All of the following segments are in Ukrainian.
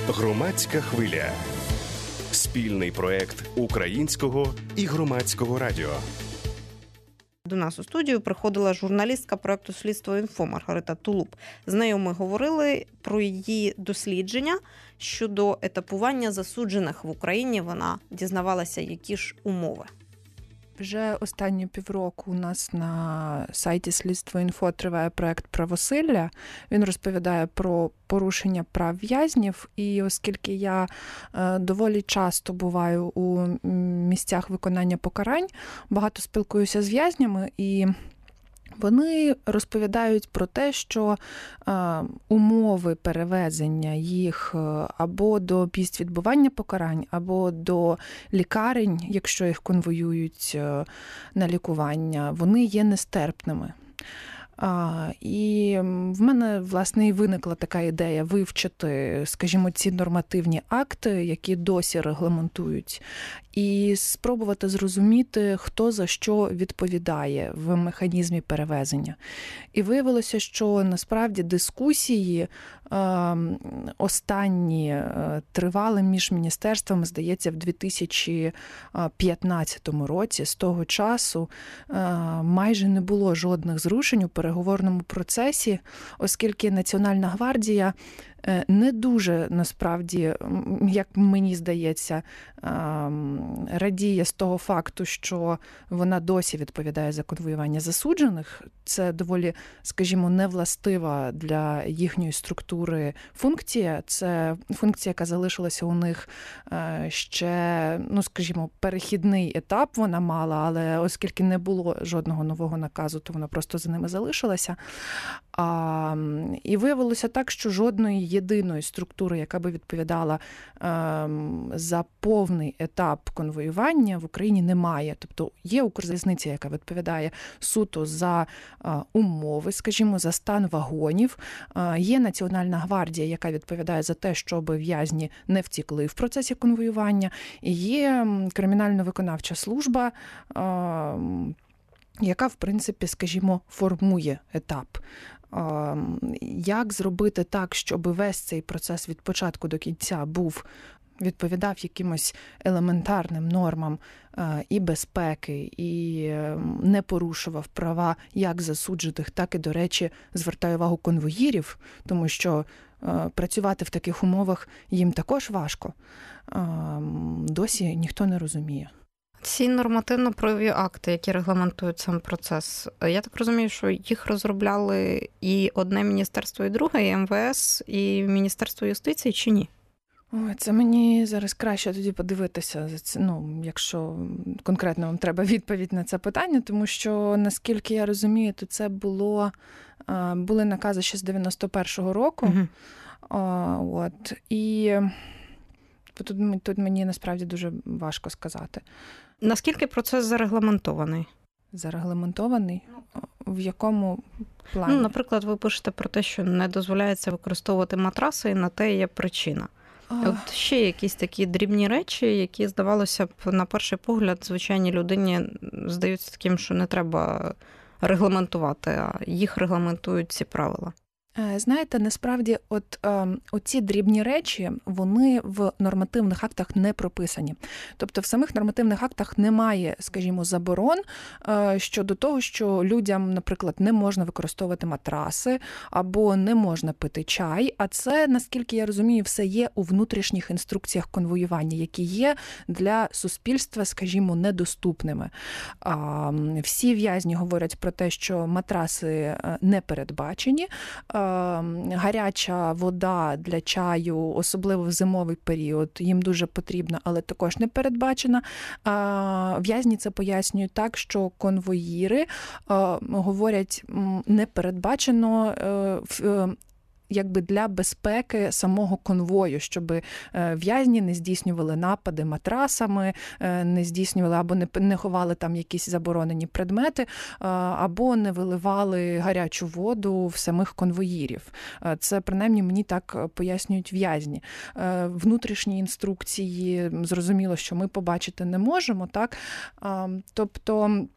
Громадська хвиля. Спільний проект Українського і Громадського радіо. До нас у студію приходила журналістка проекту «Слідство.Інфо» Маргарита Тулуб. З нею ми говорили про її дослідження щодо етапування засуджених в Україні. Вона дізнавалася, які ж умови. Вже останні півроку у нас на сайті «Слідство.Інфо» триває проект «Правосилля». Він розповідає про порушення прав в'язнів. І оскільки я доволі часто буваю у місцях виконання покарань, багато спілкуюся з в'язнями, і вони розповідають про те, що умови перевезення їх або до місць відбування покарань, або до лікарень, якщо їх конвоюють на лікування, вони є нестерпними. І в мене, власне, і виникла така ідея вивчити, скажімо, ці нормативні акти, які досі регламентують, і спробувати зрозуміти, хто за що відповідає в механізмі перевезення. І виявилося, що насправді дискусії останні тривали між міністерствами, здається, в 2015 році. З того часу майже не було жодних зрушень у переговорному процесі, оскільки Національна гвардія не дуже, насправді, як мені здається, радіє з того факту, що вона досі відповідає за конвоювання засуджених. Це доволі, скажімо, невластива для їхньої структури функція. Це функція, яка залишилася у них ще, скажімо, перехідний етап вона мала, але оскільки не було жодного нового наказу, то вона просто за ними залишилася. І виявилося так, що жодної єдиної структури, яка би відповідала за повний етап конвоювання, в Україні немає. Тобто є Укрзалізниця, яка відповідає суто за умови, скажімо, за стан вагонів. Є Національна гвардія, яка відповідає за те, щоб в'язні не втікли в процесі конвоювання. І є кримінально-виконавча служба, яка, в принципі, скажімо, формує етап. Як зробити так, щоб весь цей процес від початку до кінця відповідав якимось елементарним нормам і безпеки, і не порушував права як засуджених, так і, до речі, звертаю увагу конвоїрів, тому що працювати в таких умовах їм також важко. Досі ніхто не розуміє. Ці нормативно-правові акти, які регламентують сам процес, я так розумію, що їх розробляли і одне міністерство, і друге, і МВС, і Міністерство юстиції, чи ні? Ой, це мені зараз краще тоді подивитися, якщо конкретно вам треба відповідь на це питання, тому що, наскільки я розумію, то це були накази ще з 91-го року. Угу. І тут мені насправді дуже важко сказати. Наскільки процес зарегламентований? Зарегламентований? В якому плані? Наприклад, ви пишете про те, що не дозволяється використовувати матраси, і на те є причина. От ще якісь такі дрібні речі, які, здавалося б, на перший погляд, звичайній людині здаються таким, що не треба регламентувати, а їх регламентують ці правила. Знаєте, насправді, оці дрібні речі, вони в нормативних актах не прописані. Тобто в самих нормативних актах немає, скажімо, заборон щодо того, що людям, наприклад, не можна використовувати матраси або не можна пити чай, а це, наскільки я розумію, все є у внутрішніх інструкціях конвоювання, які є для суспільства, скажімо, недоступними. Всі в'язні говорять про те, що матраси не передбачені, гаряча вода для чаю, особливо в зимовий період, їм дуже потрібна, але також не передбачена. В'язні це пояснюють так, що конвоїри говорять не передбачено якби для безпеки самого конвою, щоб в'язні не здійснювали напади матрасами, не здійснювали або не ховали там якісь заборонені предмети, або не виливали гарячу воду в самих конвоїрів. Це, принаймні, мені так пояснюють в'язні. Внутрішні інструкції, зрозуміло, що ми побачити не можемо, так? Тобто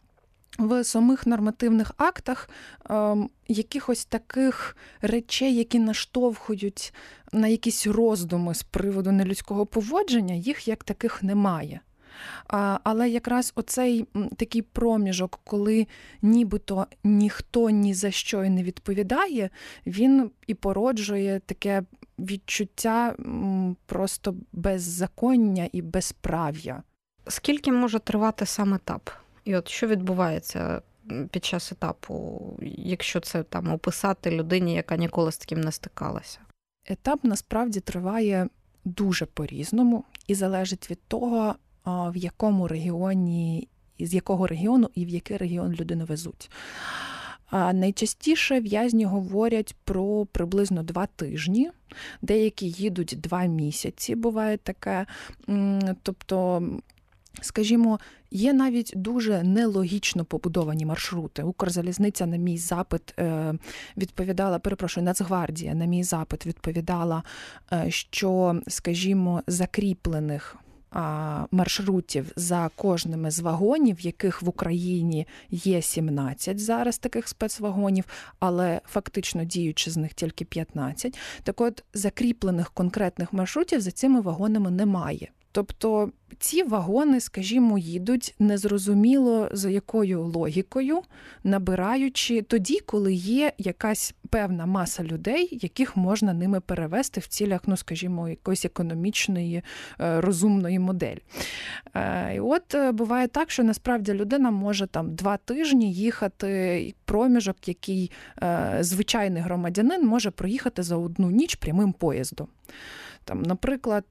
в самих нормативних актах якихось таких речей, які наштовхують на якісь роздуми з приводу нелюдського поводження, їх як таких немає. Але якраз оцей такий проміжок, коли нібито ніхто ні за що і не відповідає, він і породжує таке відчуття просто беззаконня і безправ'я. Скільки може тривати сам етап? І от що відбувається під час етапу, якщо це там описати людині, яка ніколи з таким не стикалася? Етап насправді триває дуже по-різному і залежить від того, в якому регіоні, з якого регіону і в який регіон людину везуть. Найчастіше в'язні говорять про приблизно 2 тижні, деякі їдуть 2 місяці, буває таке. Тобто, скажімо, є навіть дуже нелогічно побудовані маршрути. Укрзалізниця на мій запит відповідала, Нацгвардія на мій запит відповідала, що, скажімо, закріплених маршрутів за кожним із вагонів, яких в Україні є 17 зараз таких спецвагонів, але фактично діючи з них тільки 15. Так от, закріплених конкретних маршрутів за цими вагонами немає. Тобто ці вагони, скажімо, їдуть незрозуміло за якою логікою, набираючи тоді, коли є якась певна маса людей, яких можна ними перевести в цілях, скажімо, якоїсь економічної, розумної моделі. І от буває так, що насправді людина може там 2 тижні їхати, проміжок, який звичайний громадянин може проїхати за 1 ніч прямим поїздом. Там, наприклад,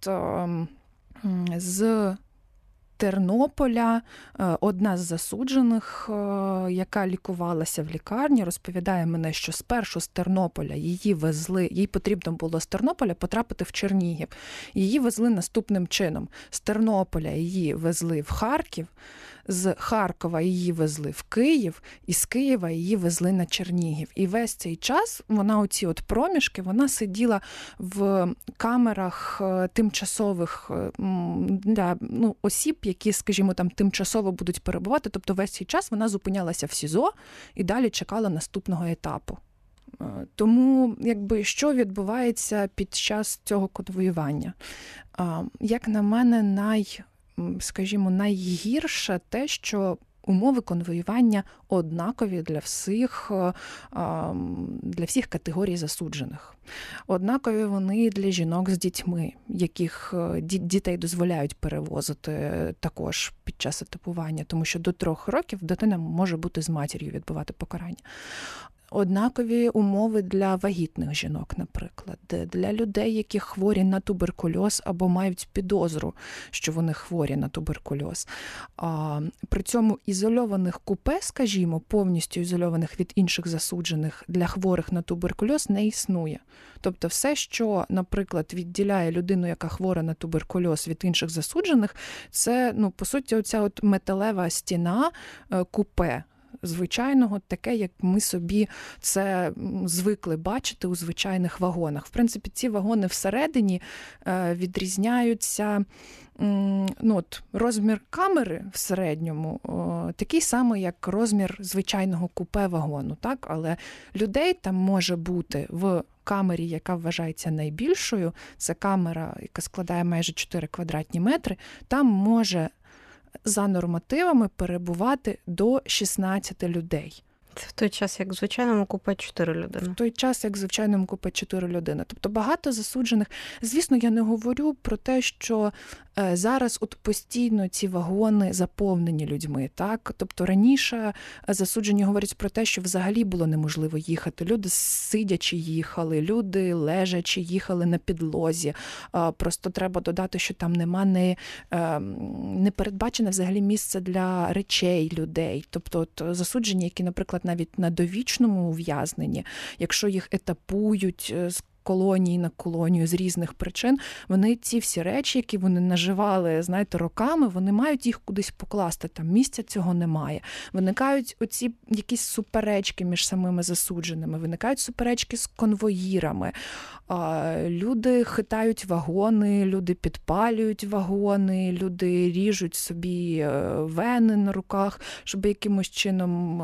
з Тернополя одна з засуджених, яка лікувалася в лікарні, розповідає мене, що спершу з Тернополя їй потрібно було з Тернополя потрапити в Чернігів. Її везли наступним чином. З Тернополя її везли в Харків, з Харкова її везли в Київ, і з Києва її везли на Чернігів. І весь цей час оці проміжки, вона сиділа в камерах тимчасових для осіб, які, скажімо, там тимчасово будуть перебувати. Тобто весь цей час вона зупинялася в СІЗО і далі чекала наступного етапу. Тому, що відбувається під час цього конвоювання? Як на мене, найгірше те, що умови конвоювання однакові для всіх категорій засуджених. Однакові вони для жінок з дітьми, яких дітей дозволяють перевозити також під час етапування, тому що до 3 років дитина може бути з матір'ю відбувати покарання. Однакові умови для вагітних жінок, наприклад, для людей, які хворі на туберкульоз або мають підозру, що вони хворі на туберкульоз. При цьому ізольованих купе, скажімо, повністю ізольованих від інших засуджених для хворих на туберкульоз не існує. Тобто все, що, наприклад, відділяє людину, яка хвора на туберкульоз від інших засуджених, це, по суті, оця металева стіна купе, звичайного, таке, як ми собі це звикли бачити у звичайних вагонах. В принципі, ці вагони всередині відрізняються, розмір камери в середньому такий самий, як розмір звичайного купе вагону, так? Але людей там може бути в камері, яка вважається найбільшою, це камера, яка складає майже 4 квадратні метри, там може за нормативами перебувати до 16 людей. Це в той час, як в звичайному купе 4 людини. В той час, як в звичайному купе 4 людини. Тобто багато засуджених. Звісно, я не говорю про те, що зараз постійно ці вагони заповнені людьми, так? Тобто раніше засуджені говорять про те, що взагалі було неможливо їхати. Люди сидячи їхали, люди лежачи їхали на підлозі. Просто треба додати, що там нема не передбачене взагалі місце для речей людей. Тобто засуджені, які, наприклад, навіть на довічному ув'язненні, якщо їх етапують, колонії на колонію з різних причин, вони ці всі речі, які вони наживали, знаєте, роками, вони мають їх кудись покласти, там місця цього немає. Виникають оці якісь суперечки між самими засудженими, виникають суперечки з конвоїрами. Люди хитають вагони, люди підпалюють вагони, люди ріжуть собі вени на руках, щоб якимось чином,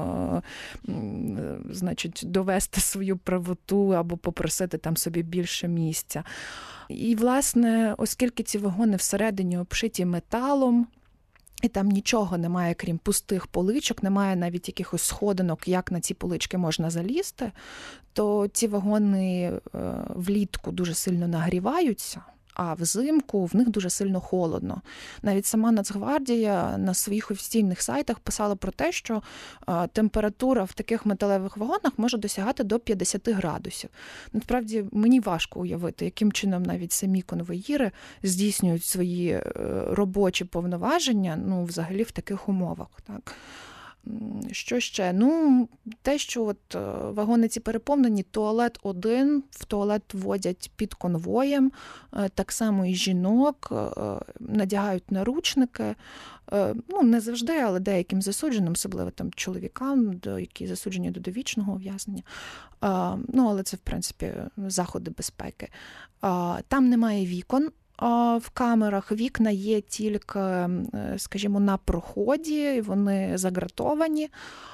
значить, довести свою правоту або попросити там собі більше місця. І, власне, оскільки ці вагони всередині обшиті металом, і там нічого немає, крім пустих поличок, немає навіть якихось сходинок, як на ці полички можна залізти, то ці вагони влітку дуже сильно нагріваються, а взимку в них дуже сильно холодно. Навіть сама Нацгвардія на своїх офіційних сайтах писала про те, що температура в таких металевих вагонах може досягати до 50 градусів. Насправді, мені важко уявити, яким чином навіть самі конвоїри здійснюють свої робочі повноваження, ну, взагалі в таких умовах, так. Що ще? Ну, те, що от вагони ці переповнені, туалет один, в туалет водять під конвоєм, так само і жінок, надягають наручники, ну, не завжди, але деяким засудженим, особливо там чоловікам, які засуджені до довічного ув'язнення. Ну, але це, в принципі, заходи безпеки. Там немає вікон. В камерах вікна є тільки, скажімо, на проході, вони загратовані.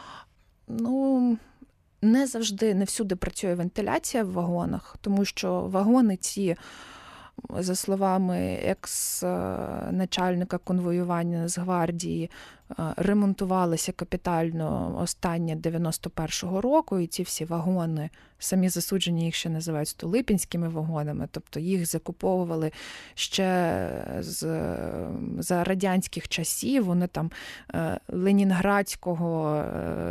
Ну, не завжди, не всюди працює вентиляція в вагонах, тому що вагони ці, за словами екс-начальника конвоювання Нацгвардії, ремонтувалися капітально останнє 91-го року, і ці всі вагони, самі засуджені їх ще називають столипінськими вагонами, тобто їх закуповували ще за радянських часів, вони там ленінградського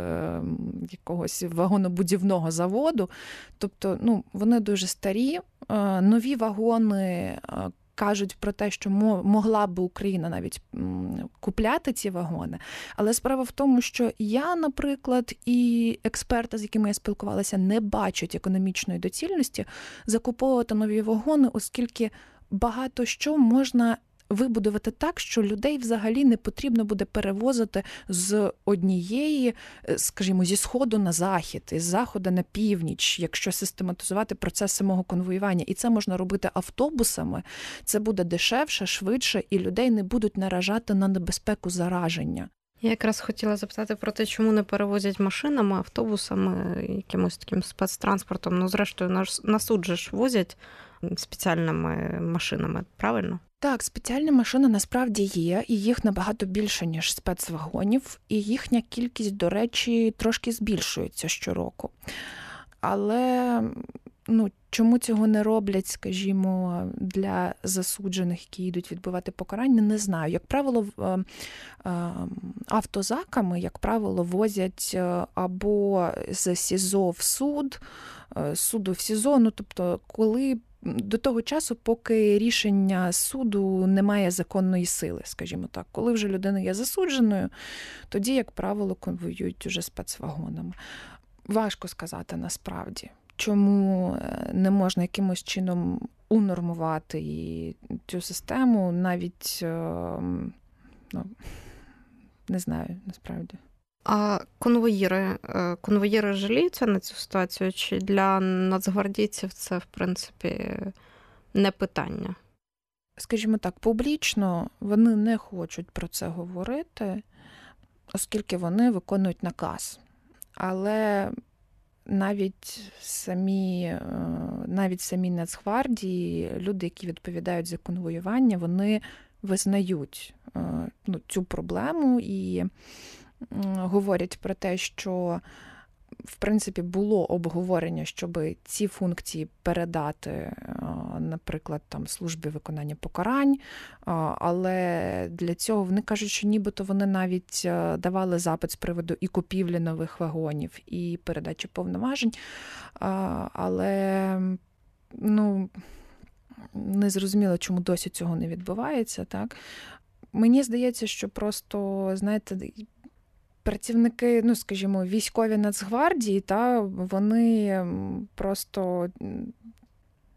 якогось вагонобудівного заводу, тобто, ну, вони дуже старі, нові вагони кажуть про те, що могла б Україна навіть купляти ці вагони. Але справа в тому, що я, наприклад, і експерти, з якими я спілкувалася, не бачать економічної доцільності закуповувати нові вагони, оскільки багато що можна вибудувати так, що людей взагалі не потрібно буде перевозити з однієї, скажімо, зі сходу на захід, із заходу на північ, якщо систематизувати процес самого конвоювання. І це можна робити автобусами, це буде дешевше, швидше, і людей не будуть наражати на небезпеку зараження. Я якраз хотіла запитати про те, чому не перевозять машинами, автобусами, якимось таким спецтранспортом. Ну, зрештою, на суд же ж возять спеціальними машинами, правильно? Так, спеціальні машини насправді є, і їх набагато більше, ніж спецвагонів, і їхня кількість, до речі, трошки збільшується щороку. Але, ну, чому цього не роблять, скажімо, для засуджених, які йдуть відбувати покарання, не знаю. Як правило, автозаками, як правило, возять або з СІЗО в суд, суду в СІЗО, ну, тобто, коли до того часу, поки рішення суду не має законної сили, скажімо так. Коли вже людина є засудженою, тоді, як правило, конвоюють уже спецвагонами. Важко сказати насправді, чому не можна якимось чином унормувати і цю систему, навіть, ну, не знаю, насправді. А конвоїри жаліються на цю ситуацію? Чи для нацгвардійців це, в принципі, не питання? Скажімо так, публічно вони не хочуть про це говорити, оскільки вони виконують наказ. Але навіть самі Нацгвардії, люди, які відповідають за конвоювання, вони визнають цю проблему і говорять про те, що, в принципі, було обговорення, щоб ці функції передати, наприклад, там, службі виконання покарань, але для цього вони кажуть, що нібито вони навіть давали запит з приводу і купівлі нових вагонів, і передачі повноважень, але, ну, не зрозуміло, чому досі цього не відбувається, так? Мені здається, що просто, знаєте, працівники, ну, скажімо, військові Нацгвардії, вони просто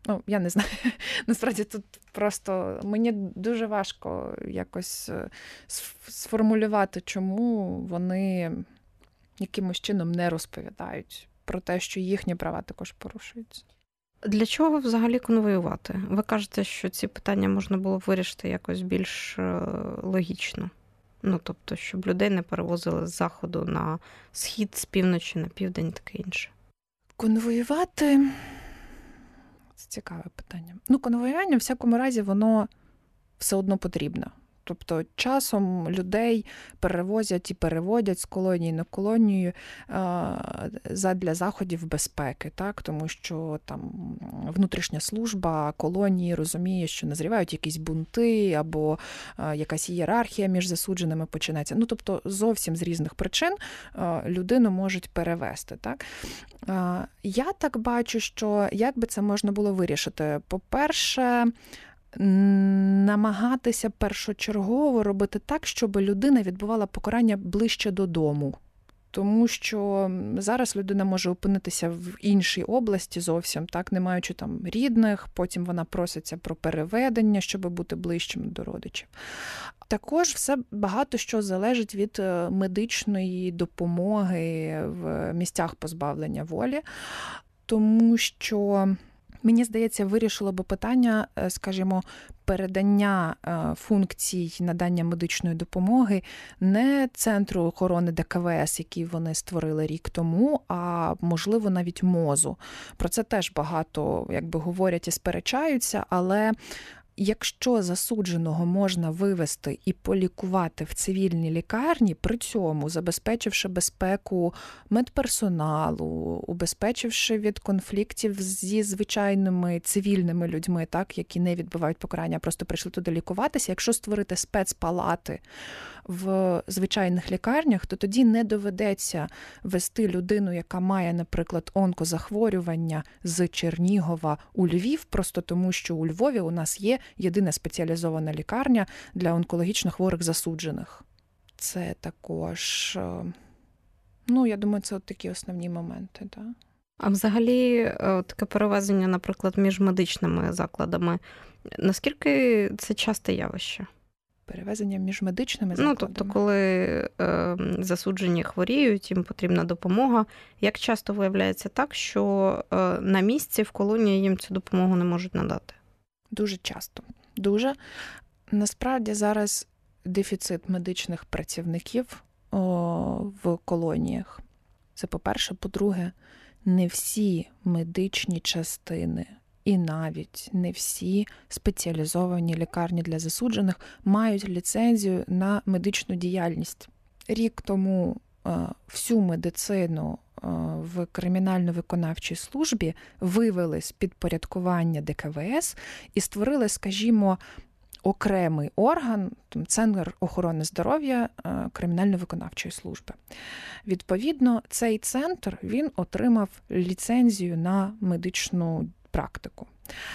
Я не знаю, насправді тут просто мені дуже важко якось сформулювати, чому вони якимось чином не розповідають про те, що їхні права також порушуються. Для чого взагалі конвоювати? Ви кажете, що ці питання можна було б вирішити якось більш логічно. Тобто, щоб людей не перевозили з заходу на схід, з півночі на південь, таке інше. Конвоювати – це цікаве питання. Конвоювання, в всякому разі, воно все одно потрібно. Тобто часом людей перевозять і переводять з колонії на колонію задля заходів безпеки, так? Тому що там внутрішня служба колонії розуміє, що назрівають якісь бунти або якась ієрархія між засудженими починається. Тобто зовсім з різних причин людину можуть перевести, так? Я так бачу, що як би це можна було вирішити? По-перше, намагатися першочергово робити так, щоб людина відбувала покарання ближче додому. Тому що зараз людина може опинитися в іншій області зовсім, так, не маючи там рідних, потім вона проситься про переведення, щоб бути ближчим до родичів. Також все багато що залежить від медичної допомоги в місцях позбавлення волі, тому що мені здається, вирішило би питання, скажімо, передання функцій надання медичної допомоги не Центру охорони ДКВС, який вони створили рік тому, а, можливо, навіть МОЗу. Про це теж багато, говорять і сперечаються, але якщо засудженого можна вивести і полікувати в цивільній лікарні, при цьому забезпечивши безпеку медперсоналу, убезпечивши від конфліктів зі звичайними цивільними людьми, так, які не відбувають покарання, просто прийшли туди лікуватися, якщо створити спецпалати в звичайних лікарнях, то тоді не доведеться вести людину, яка має, наприклад, онкозахворювання з Чернігова у Львів, просто тому, що у Львові у нас є єдина спеціалізована лікарня для онкологічно хворих засуджених. Це також, я думаю, це такі основні моменти. Да? А взагалі таке перевезення, наприклад, між медичними закладами, наскільки це часте явище? Перевезення між медичними закладами? Тобто, коли засуджені хворіють, їм потрібна допомога. Як часто виявляється так, що на місці в колонії їм цю допомогу не можуть надати? Дуже часто. Дуже. Насправді зараз дефіцит медичних працівників в колоніях. Це по-перше. По-друге, не всі медичні частини і навіть не всі спеціалізовані лікарні для засуджених мають ліцензію на медичну діяльність. Рік тому всю медицину в кримінально-виконавчій службі вивели з підпорядкування ДКВС і створили, скажімо, окремий орган, Центр охорони здоров'я кримінально-виконавчої служби. Відповідно, цей центр, він отримав ліцензію на медичну практику.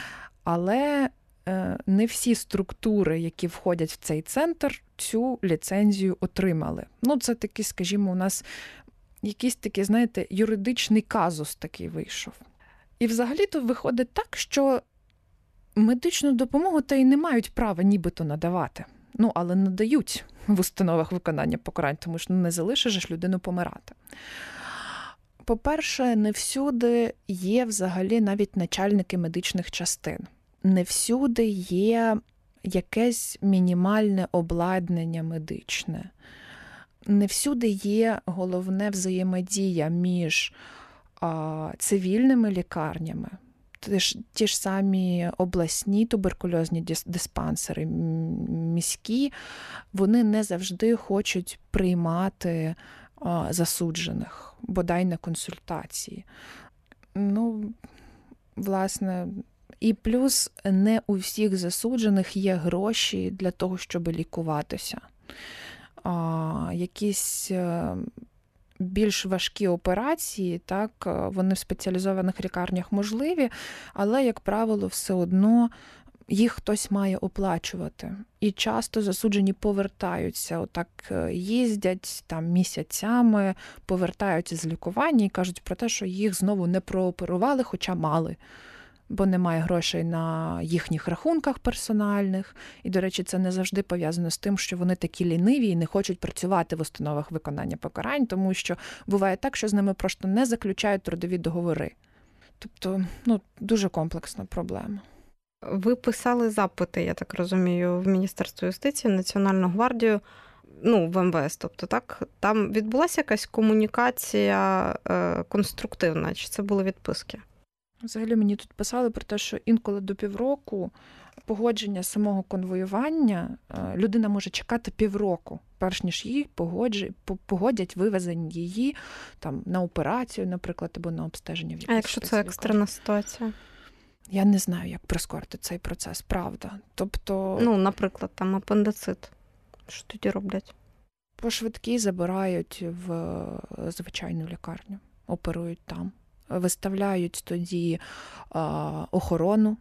Але не всі структури, які входять в цей центр, цю ліцензію отримали. Це такий, скажімо, у нас якийсь такий, юридичний казус такий вийшов. І взагалі-то виходить так, що медичну допомогу та й не мають права нібито надавати. Але надають в установах виконання покарань, тому що не залишиш людину помирати. По-перше, не всюди є взагалі навіть начальники медичних частин. Не всюди є якесь мінімальне обладнання медичне. Не всюди є головне взаємодія між цивільними лікарнями, ті ж самі обласні туберкульозні диспансери, міські, вони не завжди хочуть приймати засуджених, бодай на консультації. Власне, і плюс не у всіх засуджених є гроші для того, щоб лікуватися. Якісь більш важкі операції, так, вони в спеціалізованих лікарнях можливі, але, як правило, все одно їх хтось має оплачувати. І часто засуджені повертаються, їздять там місяцями, повертаються з лікування і кажуть про те, що їх знову не прооперували, хоча мали. бо немає грошей на їхніх рахунках персональних. І, до речі, це не завжди пов'язано з тим, що вони такі ліниві і не хочуть працювати в установах виконання покарань, тому що буває так, що з ними просто не заключають трудові договори. Тобто, дуже комплексна проблема. Ви писали запити, я так розумію, в Міністерство юстиції, Національну гвардію, в МВС, тобто, так? Там відбулася якась комунікація конструктивна, чи це були відписки? Взагалі мені тут писали про те, що інколи до півроку погодження самого конвоювання людина може чекати півроку, перш ніж їй погодять вивезення її там, на операцію, наприклад, або на обстеження. А якщо це екстрена ситуація? Я не знаю, як прискорити цей процес, правда. Тобто... наприклад, там апендицит. Що тоді роблять? По швидкій забирають в звичайну лікарню, оперують там. Виставляють тоді охорону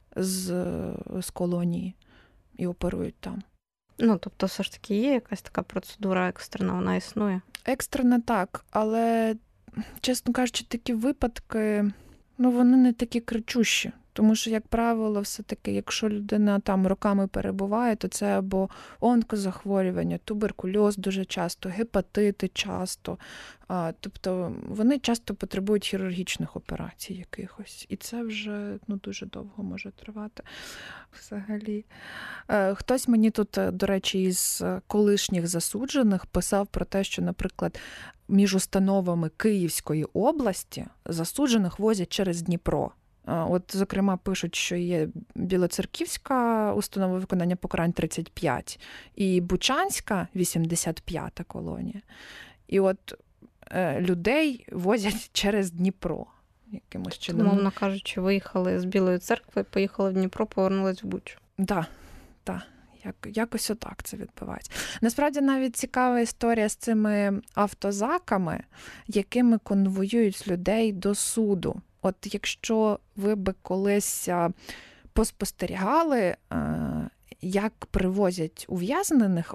з колонії і оперують там. Тобто все ж таки є якась така процедура екстрена, вона існує? Екстрена так, але, чесно кажучи, такі випадки, вони не такі кричущі. Тому що, як правило, все-таки, якщо людина там роками перебуває, то це або онкозахворювання, туберкульоз дуже часто, гепатити часто. Тобто вони часто потребують хірургічних операцій якихось. І це вже дуже довго може тривати взагалі. Хтось мені тут, до речі, із колишніх засуджених писав про те, що, наприклад, між установами Київської області засуджених возять через Дніпро. От, зокрема, пишуть, що є Білоцерківська установа виконання покарань 35 і Бучанська 85-та колонія. І от людей возять через Дніпро. Якимось чином. Мовно кажучи, виїхали з Білої Церкви, поїхали в Дніпро, повернулись в Бучу. Так. Якось отак це відбувається. Насправді, навіть цікава історія з цими автозаками, якими конвоюють людей до суду. От якщо ви би колись поспостерігали, як привозять ув'язнених,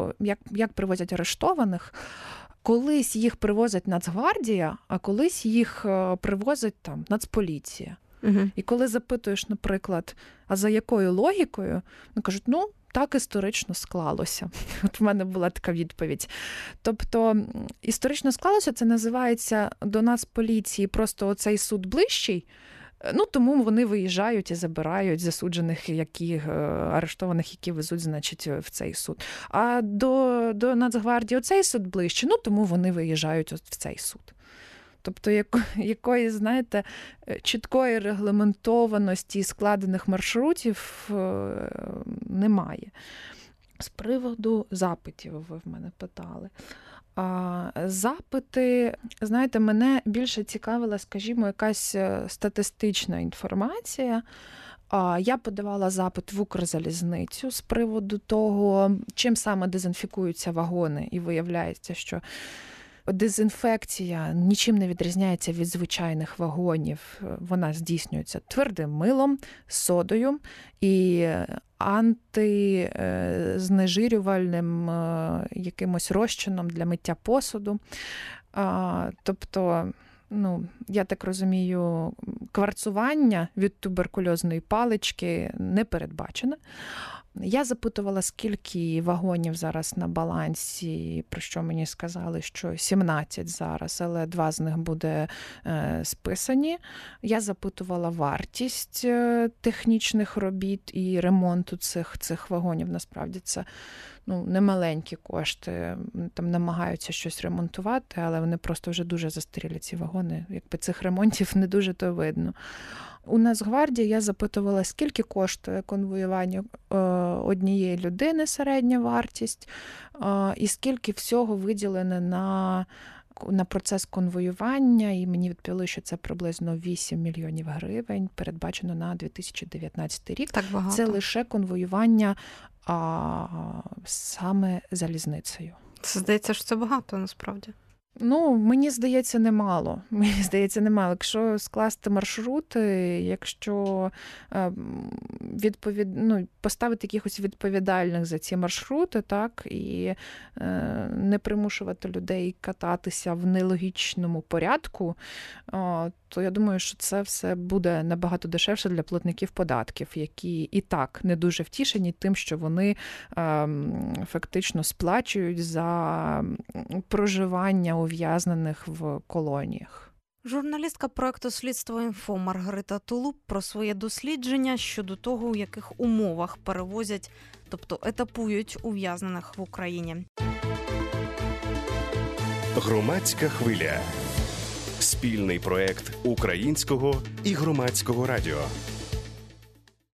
як привозять арештованих, колись їх привозить Нацгвардія, а колись їх привозить там Нацполіція. Угу. І коли запитуєш, наприклад, а за якою логікою, вони кажуть, так історично склалося. От в мене була така відповідь. Тобто, історично склалося, це називається до Нацполіції просто оцей суд ближчий, тому вони виїжджають і забирають засуджених, арештованих, які везуть, значить, в цей суд. А до Нацгвардії оцей суд ближчий, тому вони виїжджають в цей суд. Тобто якоїсь, знаєте, чіткої регламентованості складених маршрутів немає. З приводу запитів ви в мене питали. Запити, знаєте, мене більше цікавила, скажімо, якась статистична інформація. Я подавала запит в Укрзалізницю з приводу того, чим саме дезінфікуються вагони, і виявляється, що дезінфекція нічим не відрізняється від звичайних вагонів. Вона здійснюється твердим милом, содою і антизнежирювальним якимось розчином для миття посуду. Тобто, я так розумію, кварцування від туберкульозної палички не передбачено. Я запитувала, скільки вагонів зараз на балансі, про що мені сказали, що 17 зараз, але 2 з них буде списані. Я запитувала вартість технічних робіт і ремонту цих вагонів. Насправді це немаленькі кошти. Там намагаються щось ремонтувати, але вони просто вже дуже застарілі, ці вагони. Якби цих ремонтів не дуже то видно. У Нацгвардії я запитувала, скільки коштує конвоювання однієї людини, середня вартість, і скільки всього виділено на процес конвоювання, і мені відповіли, що це приблизно 8 мільйонів гривень, передбачено на 2019 рік. Так багато. Це лише конвоювання саме залізницею. Це, здається, що це багато, насправді. Мені здається, немало. Якщо скласти маршрути, якщо поставити якихось відповідальних за ці маршрути, так, і не примушувати людей кататися в нелогічному порядку, то я думаю, що це все буде набагато дешевше для платників податків, які і так не дуже втішені тим, що вони фактично сплачують за проживання ув'язнених в колоніях. Журналістка проекту «Слідство.Інфо» Маргарита Тулуб про своє дослідження щодо того, у яких умовах перевозять, тобто етапують ув'язнених в Україні. Громадська хвиля. Спільний проект Українського і Громадського радіо.